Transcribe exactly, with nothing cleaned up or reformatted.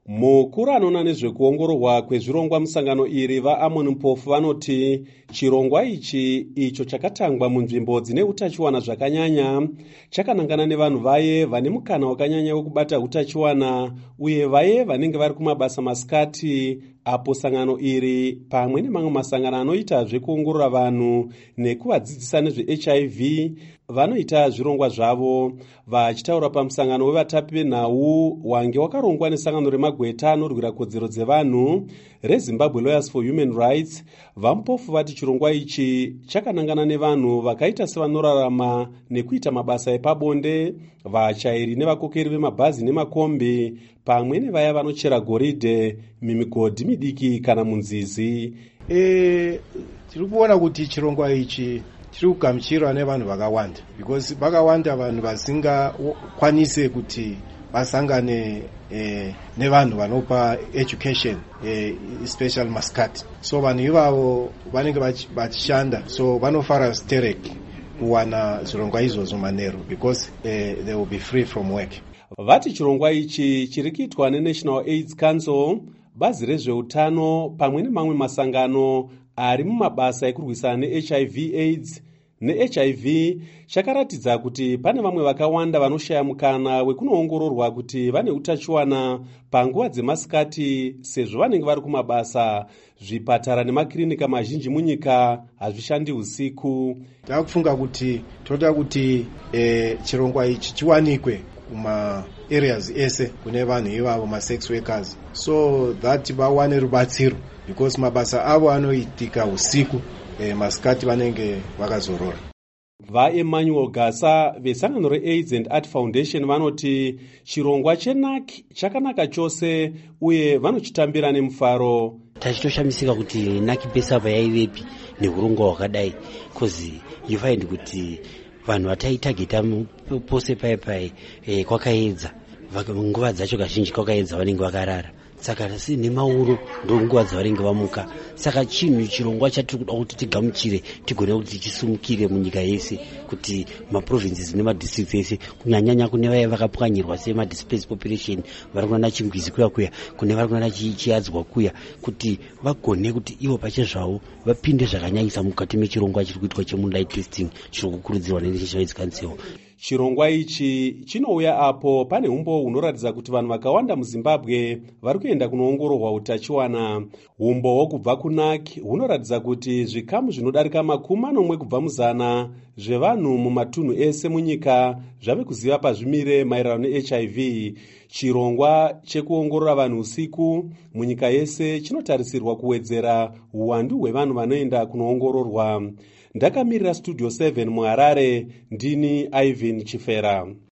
Mukuru anoona nezvekuongororwa kwezvirongwa musangano iri vaAmon Mpofu vanoti chirongwa ichi icho chakatangwa munzvimbo dzine utachiwana zvakanyanya chakanangana nevanhu vaye vane mukana wakanyanya wekubata utachiwana uye vaye vanenge vari kumabasa masikati, apo sangano iri pamwe nemamwe masangano anoita zvekuongorora vanhu nekuvadzidzisa nezve-H I V vanoita zvirongwa zvavo. Vachitaura pamusangano wevatapi venhau wange wakarongwa nesangano remagweta anorwira kodzero dzevanhu reZimbabwe Lawyers for Human Rights, vaMpofu vati chirongwa ichi chakanangana nevanhu vakaita sevanorarama nekuita mabasa epabonde, vachairi nevakokeri vemabhazi nemakombi, pamwe nevaya vanochera goridhe mimigodhi midiki kana munzizi. E, tiri kuona kuti chirongwa ichi chiri kugamuchirwa nevanhu vakawanda, because vakawanda vanhu vasingakwanise kuti vasangane eh, nevanhu vanopa education eh, especially maskati. So vanhu ivavo vanenge vachishanda, so vanofara stereki kuwana zvirongwa izvozvo manheru, because eh, they will be free from work. Vati chirongwa ichi chiri kuitwa neNational AIDS Council, bazi rezveutano pamwe nemamwe masangano ari mumabasa ekurwisana ne-H I V AIDS ne-H I V chakaratidza kuti pane vamwe vakawanda vanoshaya mukana wekunoongororwa kuti vane utachiwana panguva dzemasikati, sezvo vanenge vari kumabasa. Zvipatara nemakirinika mazhinji munyika hazvishandi usiku. Takufunga kuti toda kuti eh, chirongwa ichi chiwanikwe kuma areas ese kune vanhu ivavo ma-sex workers, so that vawane rubatsiro, because mabasa avo anoitika usiku, eh, masikati vanenge vakazorora. VaEmmanuel Gasa vesangano reAIDS and Art Foundation vanoti chirongwa cheNAC chakanaka chose uye vanochitambira nemufaro. Tachitoshamisika kuti NAC pesava yaivepi neurongwa hwakadai, kozi you find kuti vanhu vataitageta pose paipai eh, kwakaedza, nguva dzacho kazhinji kwakaedza vanenge vakarara, saka si nemauro ndo nguva dzavanenge vamuka. Saka chinhu chirongwa chatiri kuda kuti tigamuchire tigone kuti chisumukire munyika yese, kuti maprovinces nemadistricts ese kunyanyanya kune vaya vakapwanyirwa semadisplaced population, vari kunana chingwizi kuya kuya, kune vari kunana chiadzwa kuya, kuti vagone kuti ivo pache zvavo vapinde zvakanyanyisa mukati mechirongwa chiri kuitwa chemoonlight testing chiri kukurudzirwa neNational AIDS Council. Chirongwa ichi chinouya apo pane umbo hunoratidza kuti vanhu vakawanda muZimbabwe vari kuenda kunoongororwa utachiwana. Umbo hwokubva kuNAC hunoratidza kuti zvikamu zvinodarika makumi manomwe kubva muzana zvevanhu mumatunhu ese munyika zvave kuziva pazvimire maererano ne-H I V. Chirongwa chekuongorora vanhu usiku munyika yese chinotarisirwa kuwedzera uwandu hwevanhu vanoenda kunoongororwa. Ndakamirira Studio seven muHarare, ndini Ivan Chifera.